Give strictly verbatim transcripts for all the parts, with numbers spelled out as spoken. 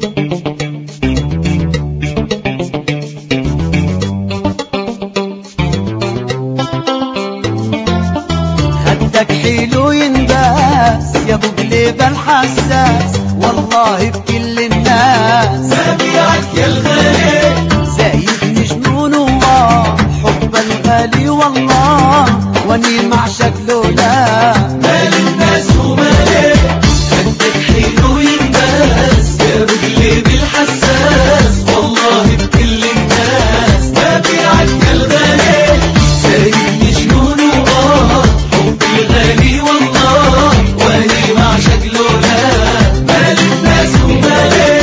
خدك حلو ينباس يا ابو قليب الحساس، والله بكل الناس سابيعك يا الغالي، زايدني جنون الله حب الغالي والله، واني معشق لولا مال الناس ومالي. خدك حلو ينباس يا ابو قليب الحساس، والله بكل الناس سابيعك يا الغالي، زايدني جنون الله حب الغالي والله، واني معشق لولا مال الناس ومالي.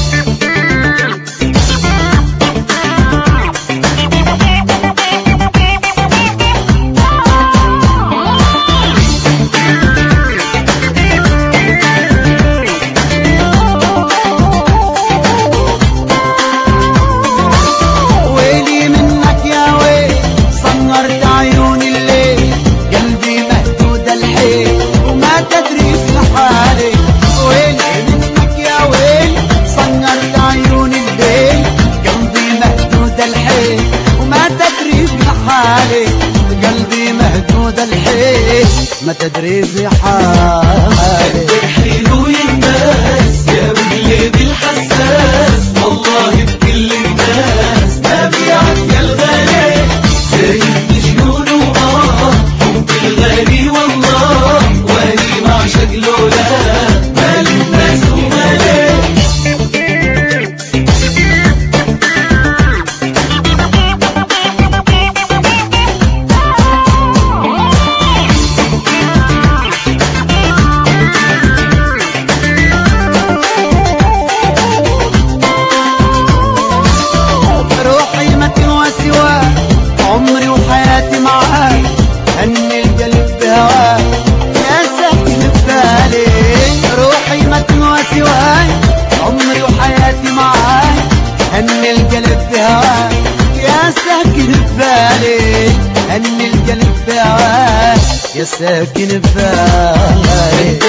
قلبي مهدود الحيل ما تدري في حالي. خدك حلو ينباس يا ابو قليب الحساس، والله بكل الناس سابيعك يا الغالي، زايدني جنون وآه حب الغالي والله، واني معشق لولا مال الناس ومالي. عمري وحياتي معاك، هني القلب بهواك يا ساكن ببالي. روحي ما تنوى سواك، عمري وحياتي معاك، هني القلب بهواك يا ساكن ببالي. هني القلب بهواك يا ساكن ببالي.